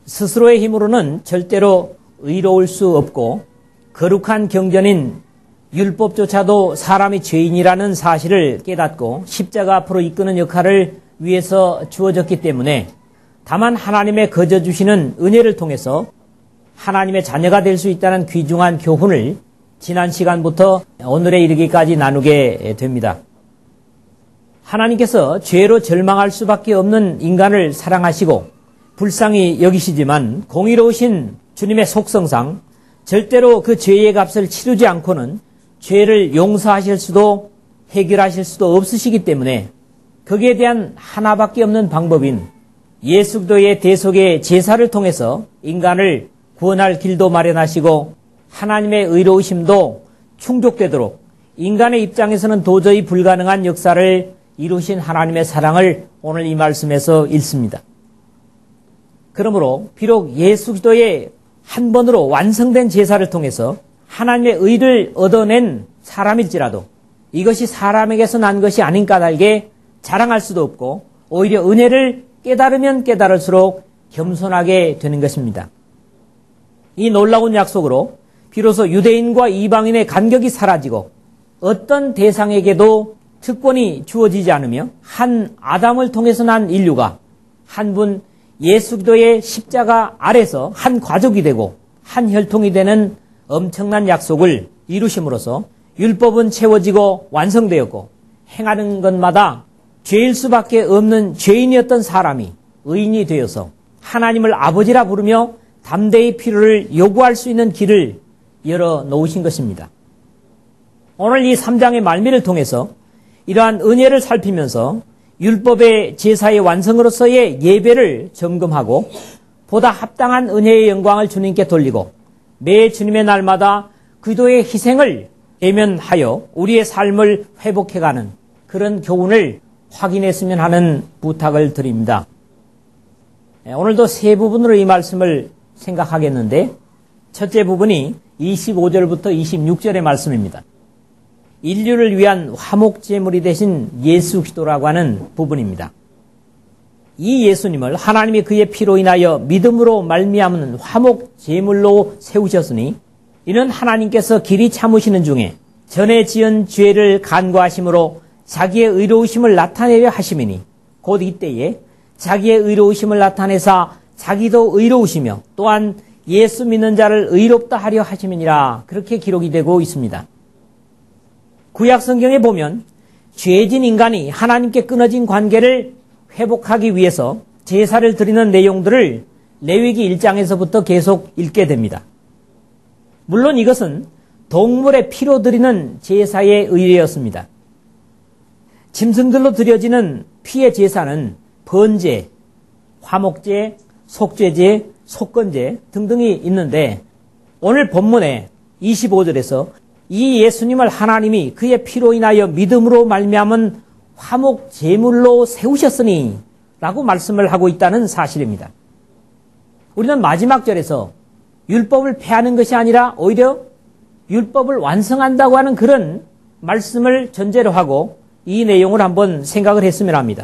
스스로의 힘으로는 절대로 의로울 수 없고 거룩한 경전인 율법조차도 사람이 죄인이라는 사실을 깨닫고 십자가 앞으로 이끄는 역할을 위해서 주어졌기 때문에 다만 하나님의 거저 주시는 은혜를 통해서 하나님의 자녀가 될 수 있다는 귀중한 교훈을 지난 시간부터 오늘에 이르기까지 나누게 됩니다. 하나님께서 죄로 절망할 수밖에 없는 인간을 사랑하시고 불쌍히 여기시지만 공의로우신 주님의 속성상 절대로 그 죄의 값을 치르지 않고는 죄를 용서하실 수도 해결하실 수도 없으시기 때문에 거기에 대한 하나밖에 없는 방법인 예수 그리스도의 대속의 제사를 통해서 인간을 구원할 길도 마련하시고 하나님의 의로우심도 충족되도록 인간의 입장에서는 도저히 불가능한 역사를 이루신 하나님의 사랑을 오늘 이 말씀에서 읽습니다. 그러므로 비록 예수 그리스도의 한 번으로 완성된 제사를 통해서 하나님의 의를 얻어낸 사람일지라도 이것이 사람에게서 난 것이 아닌 까닭에 자랑할 수도 없고 오히려 은혜를 깨달으면 깨달을수록 겸손하게 되는 것입니다. 이 놀라운 약속으로 비로소 유대인과 이방인의 간격이 사라지고 어떤 대상에게도 특권이 주어지지 않으며 한 아담을 통해서 난 인류가 한 분 예수 그리스도의 십자가 아래서 한 가족이 되고 한 혈통이 되는 엄청난 약속을 이루심으로써 율법은 채워지고 완성되었고 행하는 것마다 죄일 수밖에 없는 죄인이었던 사람이 의인이 되어서 하나님을 아버지라 부르며 담대히 필요를 요구할 수 있는 길을 열어놓으신 것입니다. 오늘 이 3장의 말미를 통해서 이러한 은혜를 살피면서 율법의 제사의 완성으로서의 예배를 점검하고 보다 합당한 은혜의 영광을 주님께 돌리고 매 주님의 날마다 그리스도의 희생을 대면하여 우리의 삶을 회복해가는 그런 교훈을 확인했으면 하는 부탁을 드립니다. 오늘도 세 부분으로 이 말씀을 생각하겠는데 첫째 부분이 25절부터 26절의 말씀입니다. 인류를 위한 화목제물이 되신 예수 그리스도라고 하는 부분입니다. 이 예수님을 하나님이 그의 피로 인하여 믿음으로 말미암은 화목제물로 세우셨으니 이는 하나님께서 길이 참으시는 중에 전에 지은 죄를 간과하심으로 자기의 의로우심을 나타내려 하심이니 곧 이때에 자기의 의로우심을 나타내사 자기도 의로우시며 또한 예수 믿는 자를 의롭다 하려 하심이니라 그렇게 기록이 되고 있습니다. 구약 성경에 보면 죄진 인간이 하나님께 끊어진 관계를 회복하기 위해서 제사를 드리는 내용들을 레위기 1장에서부터 계속 읽게 됩니다. 물론 이것은 동물의 피로 드리는 제사의 의례였습니다. 짐승들로 드려지는 피의 제사는 번제, 화목제, 속죄제, 속건제 등등이 있는데 오늘 본문의 25절에서 이 예수님을 하나님이 그의 피로 인하여 믿음으로 말미암은 화목제물로 세우셨으니 라고 말씀을 하고 있다는 사실입니다. 우리는 마지막 절에서 율법을 폐하는 것이 아니라 오히려 율법을 완성한다고 하는 그런 말씀을 전제로 하고 이 내용을 한번 생각을 했으면 합니다.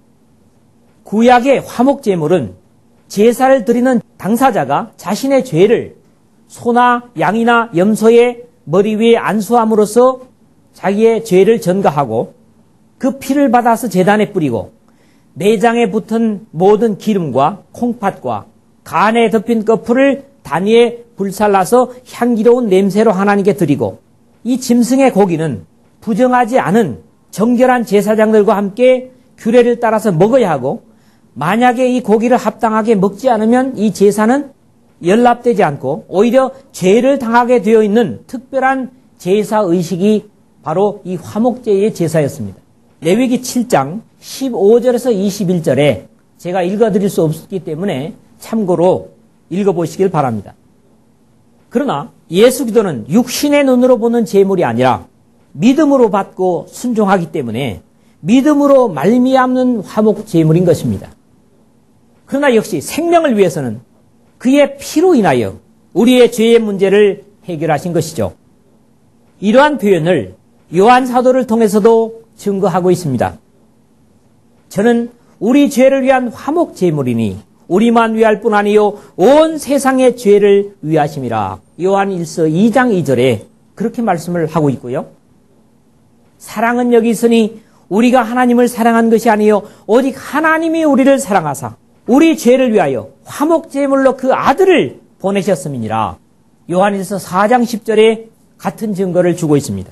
구약의 화목제물은 제사를 드리는 당사자가 자신의 죄를 소나 양이나 염소의 머리 위에 안수함으로써 자기의 죄를 전가하고 그 피를 받아서 제단에 뿌리고 내장에 붙은 모든 기름과 콩팥과 간에 덮인 거풀을 단위에 불살라서 향기로운 냄새로 하나님께 드리고 이 짐승의 고기는 부정하지 않은 정결한 제사장들과 함께 규례를 따라서 먹어야 하고 만약에 이 고기를 합당하게 먹지 않으면 이 제사는 연락되지 않고 오히려 죄를 당하게 되어 있는 특별한 제사의식이 바로 이 화목제의 제사였습니다. 레위기 7장 15절에서 21절에 제가 읽어드릴 수 없기 때문에 참고로 읽어보시길 바랍니다. 그러나 예수 그리스도는 육신의 눈으로 보는 제물이 아니라 믿음으로 받고 순종하기 때문에 믿음으로 말미암는 화목제물인 것입니다. 그러나 역시 생명을 위해서는 그의 피로 인하여 우리의 죄의 문제를 해결하신 것이죠. 이러한 표현을 요한 사도를 통해서도 증거하고 있습니다. 저는 우리 죄를 위한 화목제물이니 우리만 위할 뿐 아니요 온 세상의 죄를 위하심이라. 요한 1서 2장 2절에 그렇게 말씀을 하고 있고요. 사랑은 여기 있으니 우리가 하나님을 사랑한 것이 아니요 오직 하나님이 우리를 사랑하사 우리 죄를 위하여 화목제물로 그 아들을 보내셨음이니라. 요한일서 4장 10절에 같은 증거를 주고 있습니다.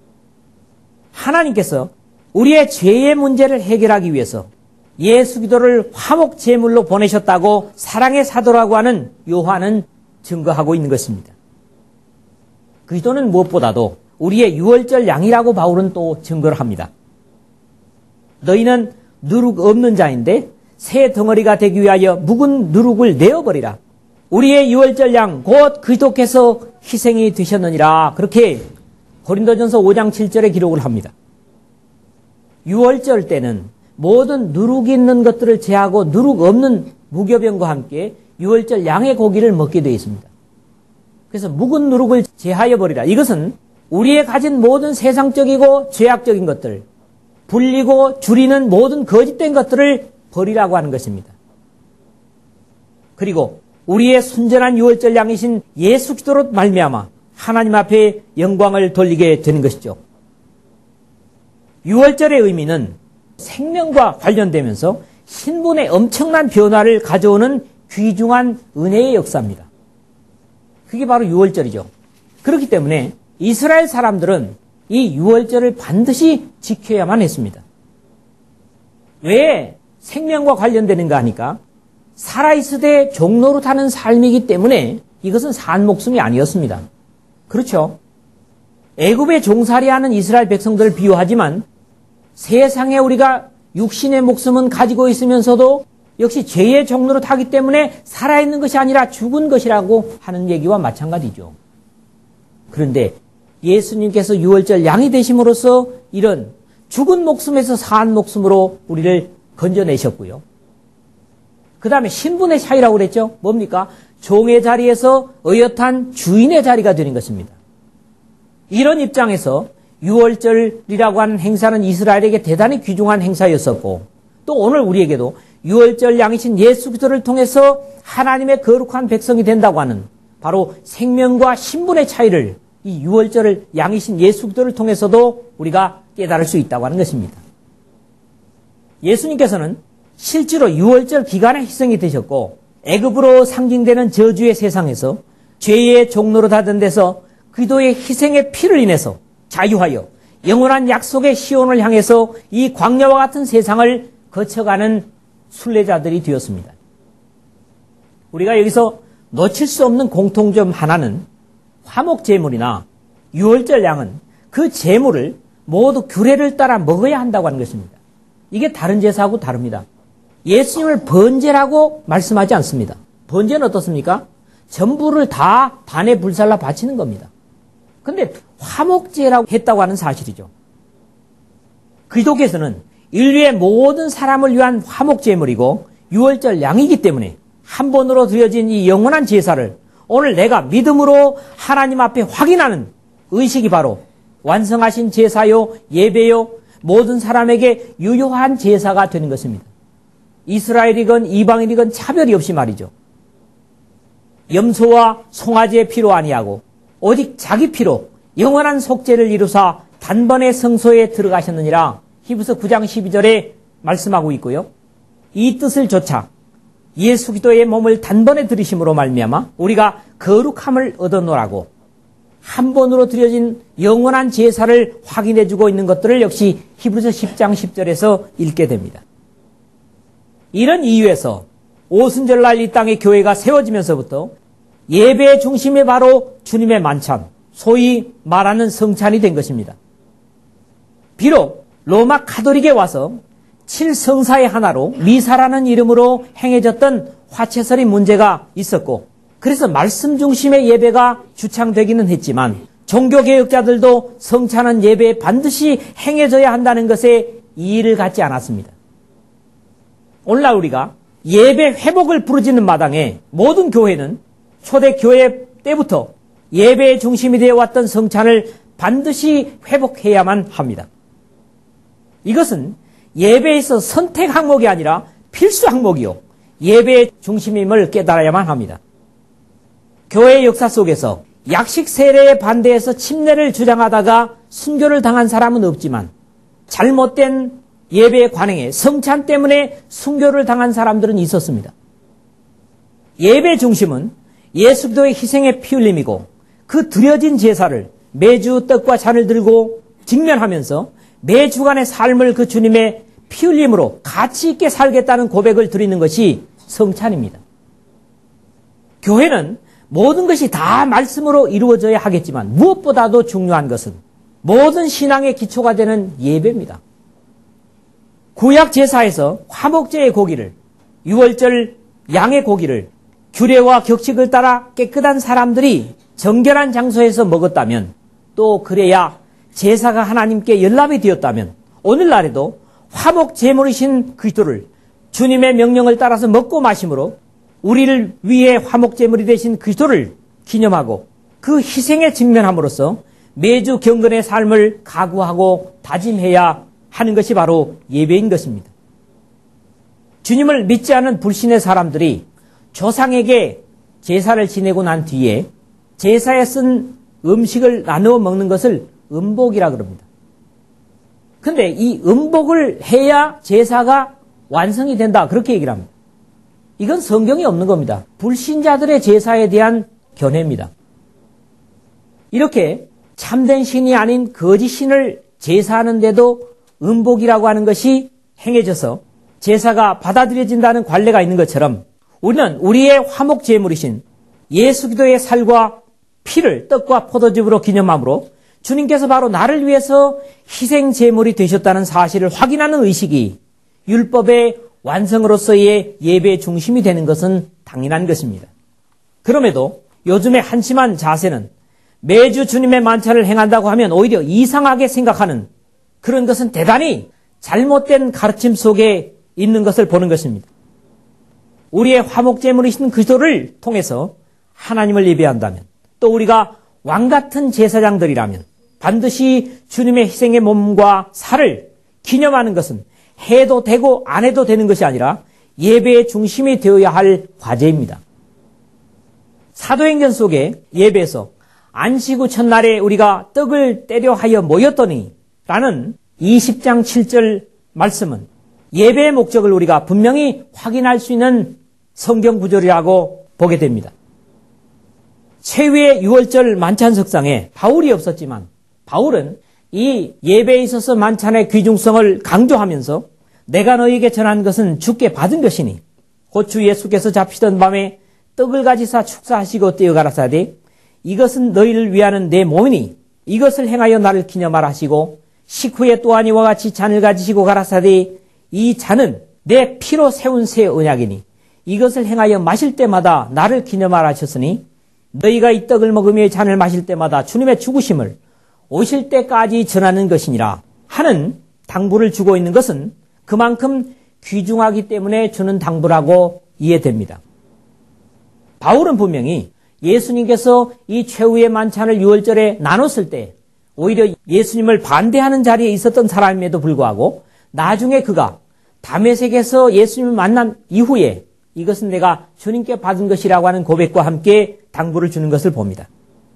하나님께서 우리의 죄의 문제를 해결하기 위해서 예수 기도를 화목제물로 보내셨다고 사랑의 사도라고 하는 요한은 증거하고 있는 것입니다. 그리스도는 무엇보다도 우리의 유월절 양이라고 바울은 또 증거를 합니다. 너희는 누룩 없는 자인데 새 덩어리가 되기 위하여 묵은 누룩을 내어버리라. 우리의 유월절 양 곧 그리스도께서 희생이 되셨느니라. 그렇게 고린도전서 5장 7절에 기록을 합니다. 유월절 때는 모든 누룩이 있는 것들을 제하고 누룩 없는 무교병과 함께 유월절 양의 고기를 먹게 되어 있습니다. 그래서 묵은 누룩을 제하여 버리라. 이것은 우리의 가진 모든 세상적이고 죄악적인 것들, 불리고 줄이는 모든 거짓된 것들을 버리라고 하는 것입니다. 그리고 우리의 순전한 유월절 양이신 예수 기도로 말미암아 하나님 앞에 영광을 돌리게 되는 것이죠. 유월절의 의미는 생명과 관련되면서 신분의 엄청난 변화를 가져오는 귀중한 은혜의 역사입니다. 그게 바로 유월절이죠. 그렇기 때문에 이스라엘 사람들은 이 유월절을 반드시 지켜야만 했습니다. 왜 생명과 관련되는가 하니까 살아있으되 종노릇하는 삶이기 때문에 이것은 산 목숨이 아니었습니다. 그렇죠. 애굽에 종살이하는 이스라엘 백성들을 비유하지만 세상에 우리가 육신의 목숨은 가지고 있으면서도 역시 죄의 종노릇하기 때문에 살아있는 것이 아니라 죽은 것이라고 하는 얘기와 마찬가지죠. 그런데 예수님께서 유월절 양이 되심으로써 이런 죽은 목숨에서 산 목숨으로 우리를 건져내셨고요. 그 다음에 신분의 차이라고 그랬죠. 뭡니까? 종의 자리에서 의젓한 주인의 자리가 되는 것입니다. 이런 입장에서 유월절이라고 하는 행사는 이스라엘에게 대단히 귀중한 행사였었고 또 오늘 우리에게도 유월절 양이신 예수 그리스도를 통해서 하나님의 거룩한 백성이 된다고 하는 바로 생명과 신분의 차이를 이 유월절 양이신 예수 그리스도를 통해서도 우리가 깨달을 수 있다고 하는 것입니다. 예수님께서는 실제로 유월절 기간에 희생이 되셨고 애굽으로 상징되는 저주의 세상에서 죄의 종로로 닫은 데서 그리스도의 희생의 피를 인해서 자유하여 영원한 약속의 시온을 향해서 이 광야와 같은 세상을 거쳐가는 순례자들이 되었습니다. 우리가 여기서 놓칠 수 없는 공통점 하나는 화목제물이나 유월절 양은 그 제물을 모두 규례를 따라 먹어야 한다고 하는 것입니다. 이게 다른 제사하고 다릅니다. 예수님을 번제라고 말씀하지 않습니다. 번제는 어떻습니까? 전부를 다 단에 불살라 바치는 겁니다. 근데 화목제라고 했다고 하는 사실이죠. 그리스도께서는 인류의 모든 사람을 위한 화목제물이고 유월절 양이기 때문에 한 번으로 드려진 이 영원한 제사를 오늘 내가 믿음으로 하나님 앞에 확인하는 의식이 바로 완성하신 제사요, 예배요, 모든 사람에게 유효한 제사가 되는 것입니다. 이스라엘이건 이방인이건 차별이 없이 말이죠. 염소와 송아지의 피로 아니하고 오직 자기 피로 영원한 속죄를 이루사 단번에 성소에 들어가셨느니라 히브리서 9장 12절에 말씀하고 있고요. 이 뜻을 조차 예수 그리스도의 몸을 단번에 들이심으로 말미암아 우리가 거룩함을 얻어노라고 한 번으로 드려진 영원한 제사를 확인해주고 있는 것들을 역시 히브리서 10장 10절에서 읽게 됩니다. 이런 이유에서 오순절날 이 땅의 교회가 세워지면서부터 예배의 중심이 바로 주님의 만찬, 소위 말하는 성찬이 된 것입니다. 비록 로마 카톨릭에 와서 7성사의 하나로 미사라는 이름으로 행해졌던 화채설이 문제가 있었고 그래서 말씀 중심의 예배가 주창되기는 했지만 종교개혁자들도 성찬은 예배에 반드시 행해져야 한다는 것에 이의를 갖지 않았습니다. 오늘날 우리가 예배 회복을 부르짖는 마당에 모든 교회는 초대교회 때부터 예배의 중심이 되어 왔던 성찬을 반드시 회복해야만 합니다. 이것은 예배에서 선택 항목이 아니라 필수 항목이요. 예배의 중심임을 깨달아야만 합니다. 교회 역사 속에서 약식 세례에 반대해서 침례를 주장하다가 순교를 당한 사람은 없지만 잘못된 예배 관행에 성찬 때문에 순교를 당한 사람들은 있었습니다. 예배 중심은 예수 그리스도의 희생의 피 흘림이고 그 드려진 제사를 매주 떡과 잔을 들고 직면하면서 매 주간의 삶을 그 주님의 피 흘림으로 가치 있게 살겠다는 고백을 드리는 것이 성찬입니다. 교회는 모든 것이 다 말씀으로 이루어져야 하겠지만 무엇보다도 중요한 것은 모든 신앙의 기초가 되는 예배입니다. 구약 제사에서 화목제의 고기를, 유월절 양의 고기를 규례와 격식을 따라 깨끗한 사람들이 정결한 장소에서 먹었다면, 또 그래야 제사가 하나님께 연락이 되었다면 오늘날에도 화목 제물이신 그리스도를 주님의 명령을 따라서 먹고 마심으로 우리를 위해 화목 제물이 되신 그리스도를 기념하고 그 희생에 직면함으로써 매주 경건의 삶을 각오하고 다짐해야 하는 것이 바로 예배인 것입니다. 주님을 믿지 않은 불신의 사람들이 조상에게 제사를 지내고 난 뒤에 제사에 쓴 음식을 나누어 먹는 것을 음복이라 그럽니다. 근데 이 음복을 해야 제사가 완성이 된다, 그렇게 얘기를 합니다. 이건 성경이 없는 겁니다. 불신자들의 제사에 대한 견해입니다. 이렇게 참된 신이 아닌 거짓 신을 제사하는데도 음복이라고 하는 것이 행해져서 제사가 받아들여진다는 관례가 있는 것처럼 우리는 우리의 화목 제물이신 예수 그리스도의 살과 피를 떡과 포도즙으로 기념함으로 주님께서 바로 나를 위해서 희생 제물이 되셨다는 사실을 확인하는 의식이 율법의 완성으로서의 예배의 중심이 되는 것은 당연한 것입니다. 그럼에도 요즘의 한심한 자세는 매주 주님의 만찬을 행한다고 하면 오히려 이상하게 생각하는 그런 것은 대단히 잘못된 가르침 속에 있는 것을 보는 것입니다. 우리의 화목제물이신 그리스도를 통해서 하나님을 예배한다면, 또 우리가 왕같은 제사장들이라면 반드시 주님의 희생의 몸과 살을 기념하는 것은 해도 되고 안 해도 되는 것이 아니라 예배의 중심이 되어야 할 과제입니다. 사도행전 속에 예배에서 안식 후 첫날에 우리가 떡을 떼려 하여 모였더니 라는 20장 7절 말씀은 예배의 목적을 우리가 분명히 확인할 수 있는 성경 구절이라고 보게 됩니다. 최후의 6월절 만찬석상에 바울이 없었지만 바울은 이 예배에 있어서 만찬의 귀중성을 강조하면서 내가 너희에게 전한 것은 주께 받은 것이니 곧 주 예수께서 잡히던 밤에 떡을 가지사 축사하시고 떼어 가라사대 이것은 너희를 위하는 내 몸이니 이것을 행하여 나를 기념하라 하시고 식후에 또한 이와 같이 잔을 가지시고 가라사대 이 잔은 내 피로 세운 새 언약이니 이것을 행하여 마실 때마다 나를 기념하라 하셨으니 너희가 이 떡을 먹으며 잔을 마실 때마다 주님의 죽으심을 오실 때까지 전하는 것이니라 하는 당부를 주고 있는 것은 그만큼 귀중하기 때문에 주는 당부라고 이해됩니다. 바울은 분명히 예수님께서 이 최후의 만찬을 6월절에 나눴을 때 오히려 예수님을 반대하는 자리에 있었던 사람임에도 불구하고 나중에 그가 다메섹에서 예수님을 만난 이후에 이것은 내가 주님께 받은 것이라고 하는 고백과 함께 당부를 주는 것을 봅니다.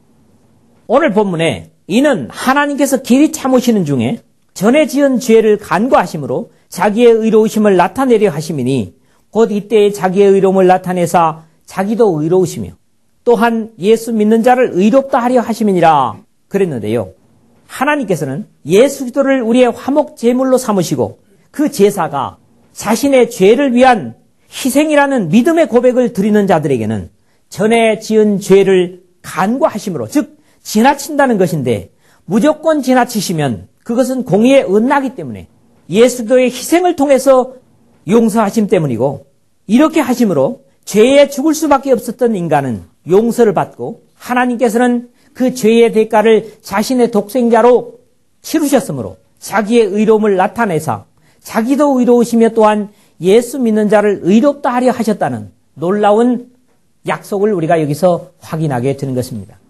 오늘 본문에 이는 하나님께서 길이 참으시는 중에 전에 지은 죄를 간과하심으로 자기의 의로우심을 나타내려 하심이니 곧 이때에 자기의 의로움을 나타내사 자기도 의로우시며 또한 예수 믿는 자를 의롭다 하려 하심이니라 그랬는데요. 하나님께서는 예수 그리스도를 우리의 화목 제물로 삼으시고 그 제사가 자신의 죄를 위한 희생이라는 믿음의 고백을 드리는 자들에게는 전에 지은 죄를 간과하심으로 즉 지나친다는 것인데 무조건 지나치시면 그것은 공의에 어긋나기 때문에 예수 그리스도의 희생을 통해서 용서하심 때문이고 이렇게 하심으로 죄에 죽을 수밖에 없었던 인간은 용서를 받고 하나님께서는 그 죄의 대가를 자신의 독생자로 치르셨으므로 자기의 의로움을 나타내사 자기도 의로우시며 또한 예수 믿는 자를 의롭다 하려 하셨다는 놀라운 약속을 우리가 여기서 확인하게 되는 것입니다.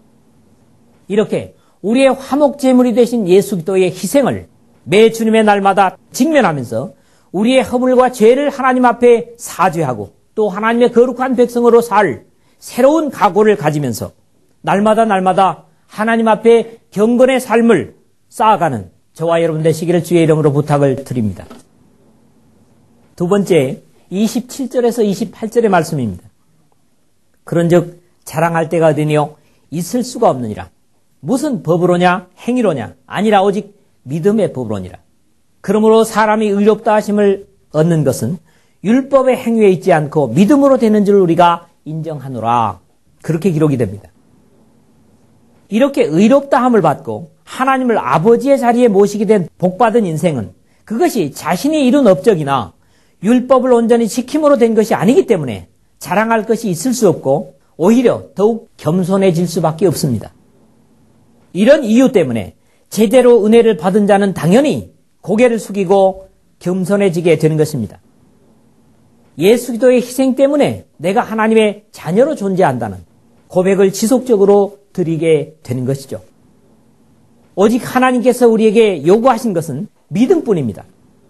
이렇게 우리의 화목제물이 되신 예수 그리스도의 희생을 매 주님의 날마다 직면하면서 우리의 허물과 죄를 하나님 앞에 사죄하고 또 하나님의 거룩한 백성으로 살 새로운 각오를 가지면서 날마다 하나님 앞에 경건의 삶을 쌓아가는 저와 여러분 되시기를 주의 이름으로 부탁을 드립니다. 두 번째, 27절에서 28절의 말씀입니다. 그런즉 자랑할 때가 어디니요? 있을 수가 없느니라. 무슨 법으로냐? 행위로냐? 아니라 오직 믿음의 법으로니라. 그러므로 사람이 의롭다 하심을 얻는 것은 율법의 행위에 있지 않고 믿음으로 되는 줄 우리가 인정하노라. 그렇게 기록이 됩니다. 이렇게 의롭다함을 받고 하나님을 아버지의 자리에 모시게 된 복받은 인생은 그것이 자신이 이룬 업적이나 율법을 온전히 지킴으로 된 것이 아니기 때문에 자랑할 것이 있을 수 없고 오히려 더욱 겸손해질 수밖에 없습니다. 이런 이유 때문에 제대로 은혜를 받은 자는 당연히 고개를 숙이고 겸손해지게 되는 것입니다. 예수 그리스도의 희생 때문에 내가 하나님의 자녀로 존재한다는 고백을 지속적으로 드리게 되는 것이죠. 오직 하나님께서 우리에게 요구하신 것은 믿음뿐입니다.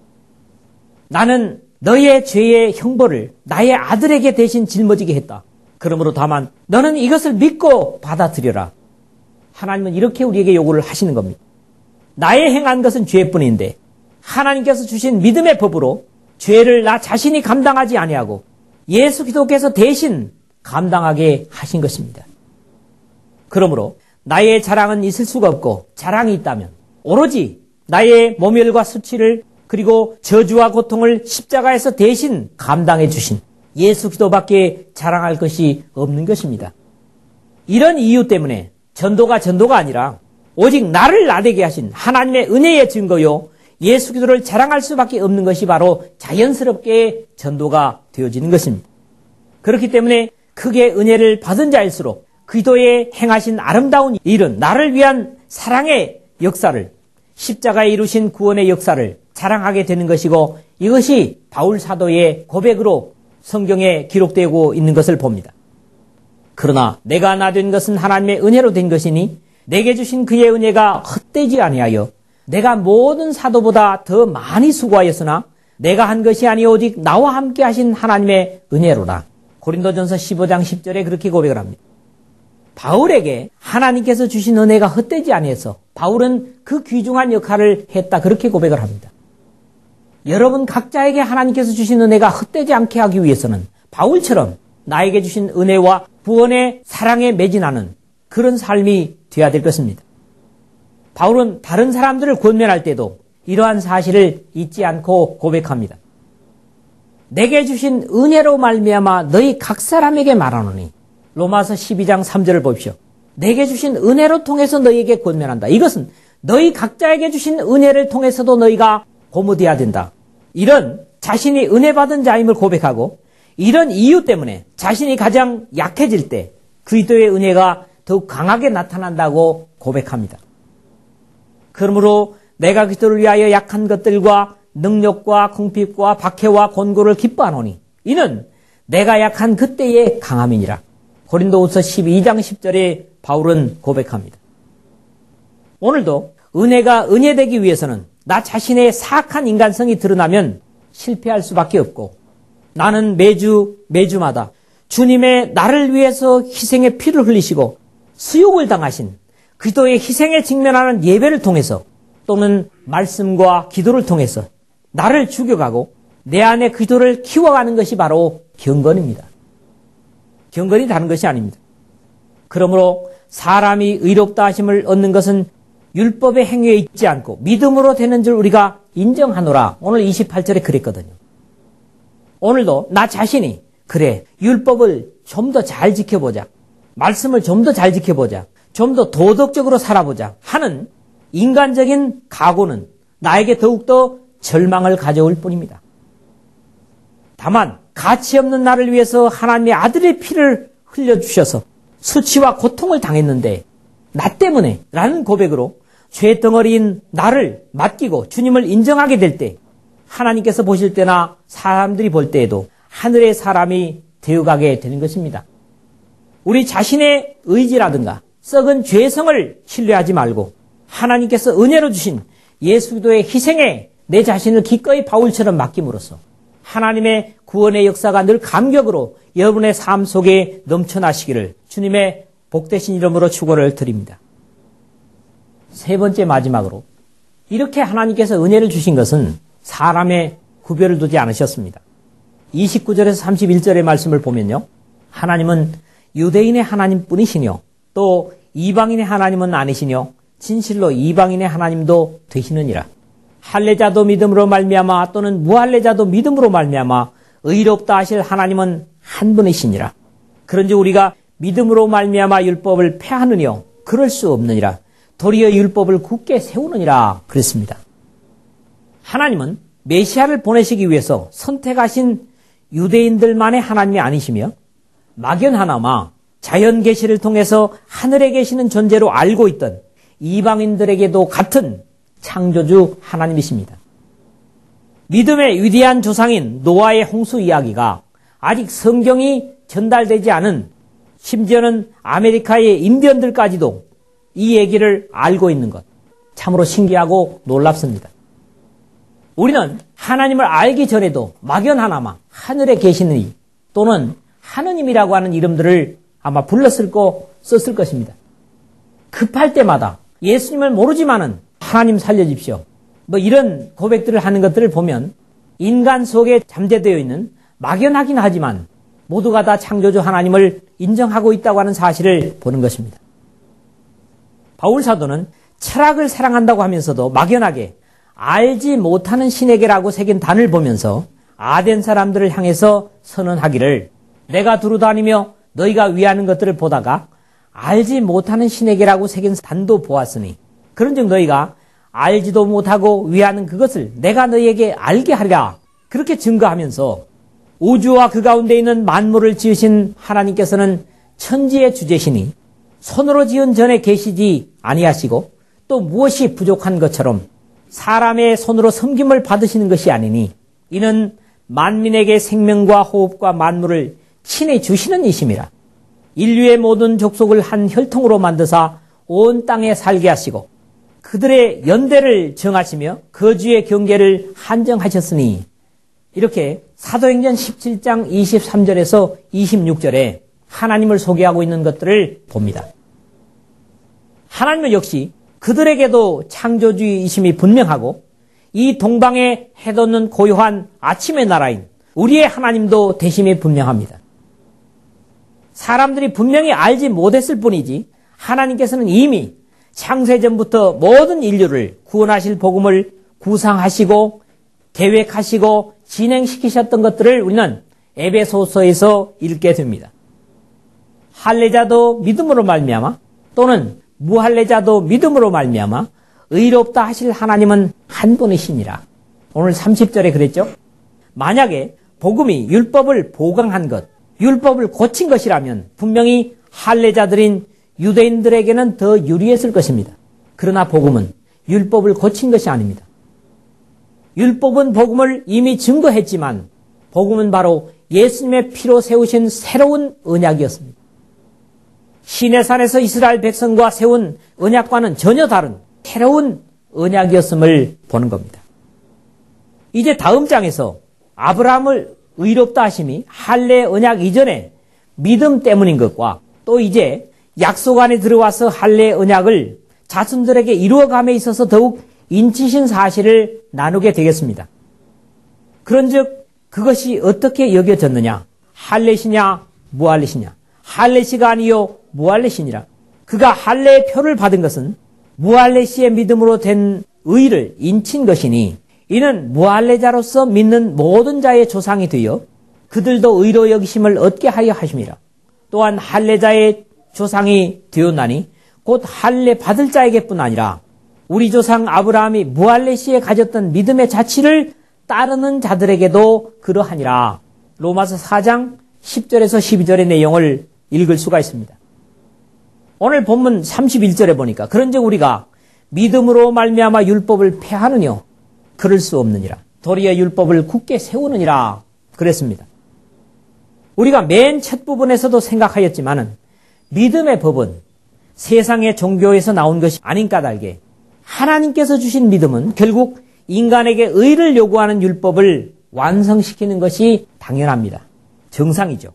나는 너의 죄의 형벌을 나의 아들에게 대신 짊어지게 했다. 그러므로 다만 너는 이것을 믿고 받아들여라. 하나님은 이렇게 우리에게 요구를 하시는 겁니다. 나의 행한 것은 죄뿐인데 하나님께서 주신 믿음의 법으로 죄를 나 자신이 감당하지 아니하고 예수 그리스도께서 대신 감당하게 하신 것입니다. 그러므로 나의 자랑은 있을 수가 없고 자랑이 있다면 오로지 나의 모멸과 수치를 그리고 저주와 고통을 십자가에서 대신 감당해 주신 예수 그리스도밖에 자랑할 것이 없는 것입니다. 이런 이유 때문에 전도가 아니라 오직 나를 나되게 하신 하나님의 은혜의 증거요 예수 그리스도를 자랑할 수밖에 없는 것이 바로 자연스럽게 전도가 되어지는 것입니다. 그렇기 때문에 크게 은혜를 받은 자일수록 그리스도의 행하신 아름다운 일은 나를 위한 사랑의 역사를 십자가에 이루신 구원의 역사를 자랑하게 되는 것이고 이것이 바울 사도의 고백으로 성경에 기록되고 있는 것을 봅니다. 그러나 내가 나 된 것은 하나님의 은혜로 된 것이니 내게 주신 그의 은혜가 헛되지 아니하여 내가 모든 사도보다 더 많이 수고하였으나 내가 한 것이 아니 오직 나와 함께 하신 하나님의 은혜로라. 고린도전서 15장 10절에 그렇게 고백을 합니다. 바울에게 하나님께서 주신 은혜가 헛되지 아니해서 바울은 그 귀중한 역할을 했다. 그렇게 고백을 합니다. 여러분 각자에게 하나님께서 주신 은혜가 헛되지 않게 하기 위해서는 바울처럼 나에게 주신 은혜와 구원의 사랑에 매진하는 그런 삶이 되어야 될 것입니다. 바울은 다른 사람들을 권면할 때도 이러한 사실을 잊지 않고 고백합니다. 내게 주신 은혜로 말미암아 너희 각 사람에게 말하노니 로마서 12장 3절을 보십시오. 내게 주신 은혜로 통해서 너희에게 권면한다. 이것은 너희 각자에게 주신 은혜를 통해서도 너희가 고무되어야 된다. 이런 자신이 은혜 받은 자임을 고백하고 이런 이유 때문에 자신이 가장 약해질 때 그리스도의 은혜가 더욱 강하게 나타난다고 고백합니다. 그러므로 내가 그리스도를 위하여 약한 것들과 능력과 궁핍과 박해와 곤고를 기뻐하노니 이는 내가 약한 그때의 강함이니라. 고린도후서 12장 10절에 바울은 고백합니다. 오늘도 은혜가 은혜되기 위해서는 나 자신의 사악한 인간성이 드러나면 실패할 수밖에 없고 나는 매주마다 주님의 나를 위해서 희생의 피를 흘리시고 수욕을 당하신 그리스도의 희생에 직면하는 예배를 통해서 또는 말씀과 기도를 통해서 나를 죽여가고 내 안에 그리스도를 키워가는 것이 바로 경건입니다. 경건이 다른 것이 아닙니다. 그러므로 사람이 의롭다 하심을 얻는 것은 율법의 행위에 있지 않고 믿음으로 되는 줄 우리가 인정하노라. 오늘 28절에 그랬거든요. 오늘도 나 자신이 그래 율법을 좀 더 잘 지켜보자. 말씀을 좀 더 잘 지켜보자. 좀 더 도덕적으로 살아보자 하는 인간적인 각오는 나에게 더욱더 절망을 가져올 뿐입니다. 다만 가치 없는 나를 위해서 하나님의 아들의 피를 흘려주셔서 수치와 고통을 당했는데 나 때문에 라는 고백으로 죄덩어리인 나를 맡기고 주님을 인정하게 될 때 하나님께서 보실 때나 사람들이 볼 때에도 하늘의 사람이 되어가게 되는 것입니다. 우리 자신의 의지라든가 썩은 죄성을 신뢰하지 말고 하나님께서 은혜로 주신 예수 그리스도의 희생에 내 자신을 기꺼이 바울처럼 맡김으로써 하나님의 구원의 역사가 늘 감격으로 여러분의 삶 속에 넘쳐나시기를 주님의 복되신 이름으로 축원을 드립니다. 세 번째 마지막으로 이렇게 하나님께서 은혜를 주신 것은 사람의 구별을 두지 않으셨습니다. 29절에서 31절의 말씀을 보면요. 하나님은 유대인의 하나님뿐이시뇨 또 이방인의 하나님은 아니시뇨 진실로 이방인의 하나님도 되시느니라. 할례자도 믿음으로 말미암아 또는 무할례자도 믿음으로 말미암아 의롭다 하실 하나님은 한 분이시니라. 그런즉 우리가 믿음으로 말미암아 율법을 폐하느뇨 그럴 수 없느니라. 도리어 율법을 굳게 세우느니라 그랬습니다. 하나님은 메시아를 보내시기 위해서 선택하신 유대인들만의 하나님이 아니시며 막연하나마 자연 계시를 통해서 하늘에 계시는 존재로 알고 있던 이방인들에게도 같은 창조주 하나님이십니다. 믿음의 위대한 조상인 노아의 홍수 이야기가 아직 성경이 전달되지 않은 심지어는 아메리카의 인디언들까지도 이 얘기를 알고 있는 것 참으로 신기하고 놀랍습니다. 우리는 하나님을 알기 전에도 막연하나마 하늘에 계시는 이 또는 하느님이라고 하는 이름들을 아마 불렀을 거 썼을 것입니다. 급할 때마다 예수님을 모르지만은 하나님 살려주십시오. 이런 고백들을 하는 것들을 보면 인간 속에 잠재되어 있는 막연하긴 하지만 모두가 다 창조주 하나님을 인정하고 있다고 하는 사실을 보는 것입니다. 바울 사도는 철학을 사랑한다고 하면서도 막연하게 알지 못하는 신에게라고 새긴 단을 보면서 아덴 사람들을 향해서 선언하기를 내가 두루다니며 너희가 위하는 것들을 보다가 알지 못하는 신에게라고 새긴 단도 보았으니 그런즉 너희가 알지도 못하고 위하는 그것을 내가 너희에게 알게 하리라. 그렇게 증거하면서 우주와 그 가운데 있는 만물을 지으신 하나님께서는 천지의 주제시니 손으로 지은 전에 계시지 아니하시고 또 무엇이 부족한 것처럼 사람의 손으로 섬김을 받으시는 것이 아니니 이는 만민에게 생명과 호흡과 만물을 친히 주시는 이심이라. 인류의 모든 족속을 한 혈통으로 만드사 온 땅에 살게 하시고 그들의 연대를 정하시며 거주의 경계를 한정하셨으니 이렇게 사도행전 17장 23절에서 26절에 하나님을 소개하고 있는 것들을 봅니다. 하나님은 역시 그들에게도 창조주이심이 분명하고 이 동방에 해돋는 고요한 아침의 나라인 우리의 하나님도 되심이 분명합니다. 사람들이 분명히 알지 못했을 뿐이지 하나님께서는 이미 창세전부터 모든 인류를 구원하실 복음을 구상하시고 계획하시고 진행시키셨던 것들을 우리는 에베소서에서 읽게 됩니다. 할례자도 믿음으로 말미암아 또는 무할례자도 믿음으로 말미암아 의롭다 하실 하나님은 한 분이시니라. 오늘 30절에 그랬죠. 만약에 복음이 율법을 보강한 것, 율법을 고친 것이라면 분명히 할례자들인 유대인들에게는 더 유리했을 것입니다. 그러나 복음은 율법을 고친 것이 아닙니다. 율법은 복음을 이미 증거했지만 복음은 바로 예수님의 피로 세우신 새로운 언약이었습니다. 시내산에서 이스라엘 백성과 세운 언약과는 전혀 다른 새로운 언약이었음을 보는 겁니다. 이제 다음 장에서 아브라함을 의롭다 하심이 할례 언약 이전에 믿음 때문인 것과 또 이제 약속 안에 들어와서 할례 언약을 자손들에게 이루어감에 있어서 더욱 인치신 사실을 나누게 되겠습니다. 그런즉 그것이 어떻게 여겨졌느냐? 할례시냐 무할례시냐? 할례시가 아니요 무할례시니라. 그가 할례의 표를 받은 것은 무할례시의 믿음으로 된 의를 인친 것이니 이는 무할례자로서 믿는 모든 자의 조상이 되어 그들도 의로 여기심을 얻게 하려 하심이라. 또한 할례자의 조상이 되었나니 곧 할례 받을 자에게뿐 아니라 우리 조상 아브라함이 무할례시에 가졌던 믿음의 자취를 따르는 자들에게도 그러하니라. 로마서 4장 10절에서 12절의 내용을 읽을 수가 있습니다. 오늘 본문 31절에 보니까 그런즉 우리가 믿음으로 말미암아 율법을 폐하느뇨 그럴 수 없느니라. 도리어 율법을 굳게 세우느니라 그랬습니다. 우리가 맨 첫 부분에서도 생각하였지만은 믿음의 법은 세상의 종교에서 나온 것이 아닌 까닭에 하나님께서 주신 믿음은 결국 인간에게 의를 요구하는 율법을 완성시키는 것이 당연합니다. 정상이죠.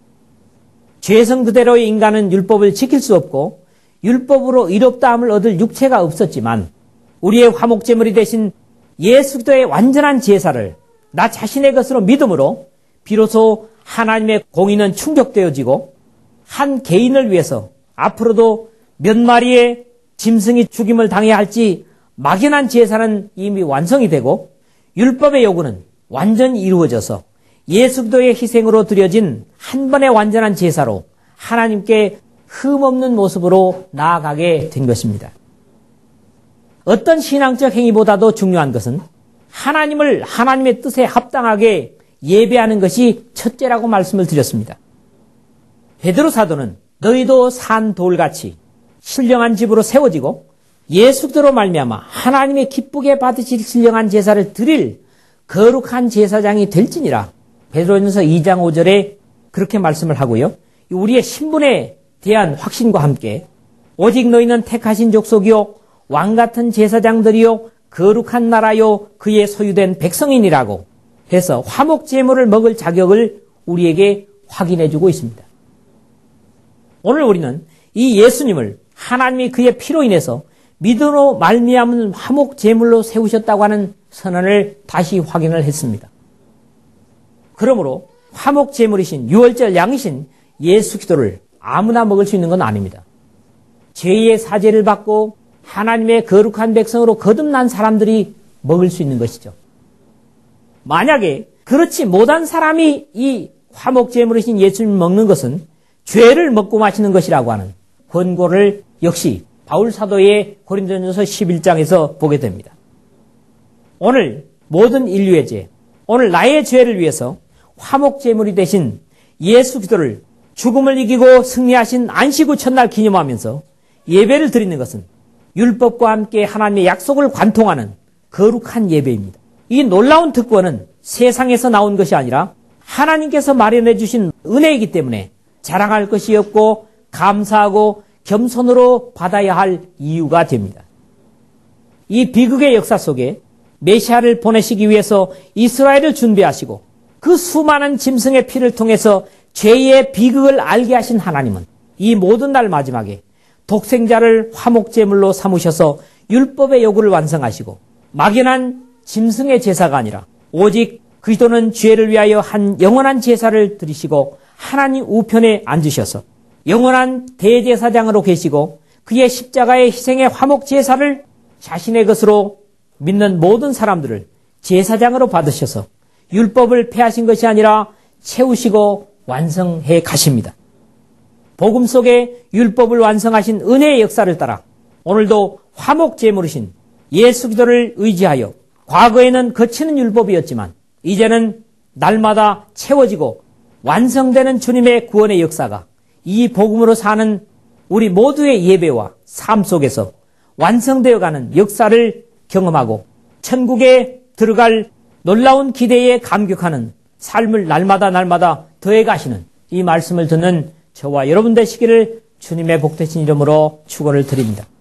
죄성 그대로의 인간은 율법을 지킬 수 없고 율법으로 의롭다함을 얻을 육체가 없었지만 우리의 화목제물이 되신 예수 그리스도의 완전한 제사를 나 자신의 것으로 믿음으로 비로소 하나님의 공의는 충족되어지고 한 개인을 위해서 앞으로도 몇 마리의 짐승이 죽임을 당해야 할지 막연한 제사는 이미 완성이 되고 율법의 요구는 완전히 이루어져서 예수 그리스도의 희생으로 드려진 한 번의 완전한 제사로 하나님께 흠없는 모습으로 나아가게 된 것입니다. 어떤 신앙적 행위보다도 중요한 것은 하나님을 하나님의 뜻에 합당하게 예배하는 것이 첫째라고 말씀을 드렸습니다. 베드로 사도는 너희도 산 돌같이 신령한 집으로 세워지고 예수 그리스도로 말미암아 하나님의 기쁘게 받으실 신령한 제사를 드릴 거룩한 제사장이 될지니라. 베드로전서 2장 5절에 그렇게 말씀을 하고요. 우리의 신분에 대한 확신과 함께 오직 너희는 택하신 족속이요 왕같은 제사장들이요 거룩한 나라요 그의 소유된 백성인이라고 해서 화목 제물을 먹을 자격을 우리에게 확인해 주고 있습니다. 오늘 우리는 이 예수님을 하나님이 그의 피로 인해서 믿음으로 말미암은 화목 제물로 세우셨다고 하는 선언을 다시 확인을 했습니다. 그러므로 화목 제물이신 유월절 양이신 예수 그리스도를 아무나 먹을 수 있는 건 아닙니다. 죄의 사죄를 받고 하나님의 거룩한 백성으로 거듭난 사람들이 먹을 수 있는 것이죠. 만약에 그렇지 못한 사람이 이 화목 제물이신 예수님을 먹는 것은 죄를 먹고 마시는 것이라고 하는 권고를 역시 바울 사도의 고린도전서 11장에서 보게 됩니다. 오늘 모든 인류의 죄, 오늘 나의 죄를 위해서 화목 제물이 되신 예수 그리스도를 죽음을 이기고 승리하신 안식 후 첫날 기념하면서 예배를 드리는 것은 율법과 함께 하나님의 약속을 관통하는 거룩한 예배입니다. 이 놀라운 특권은 세상에서 나온 것이 아니라 하나님께서 마련해 주신 은혜이기 때문에 자랑할 것이 없고 감사하고 겸손으로 받아야 할 이유가 됩니다. 이 비극의 역사 속에 메시아를 보내시기 위해서 이스라엘을 준비하시고 그 수많은 짐승의 피를 통해서 죄의 비극을 알게 하신 하나님은 이 모든 날 마지막에 독생자를 화목제물로 삼으셔서 율법의 요구를 완성하시고 막연한 짐승의 제사가 아니라 오직 그리스도는 죄를 위하여 한 영원한 제사를 드리시고 하나님 우편에 앉으셔서 영원한 대제사장으로 계시고 그의 십자가의 희생의 화목 제사를 자신의 것으로 믿는 모든 사람들을 제사장으로 받으셔서 율법을 폐하신 것이 아니라 채우시고 완성해 가십니다. 복음 속에 율법을 완성하신 은혜의 역사를 따라 오늘도 화목 제물이신 예수 그리스도를 의지하여 과거에는 거치는 율법이었지만 이제는 날마다 채워지고 완성되는 주님의 구원의 역사가 이 복음으로 사는 우리 모두의 예배와 삶 속에서 완성되어가는 역사를 경험하고 천국에 들어갈 놀라운 기대에 감격하는 삶을 날마다 더해가시는 이 말씀을 듣는 저와 여러분 되시기를 주님의 복되신 이름으로 축원을 드립니다.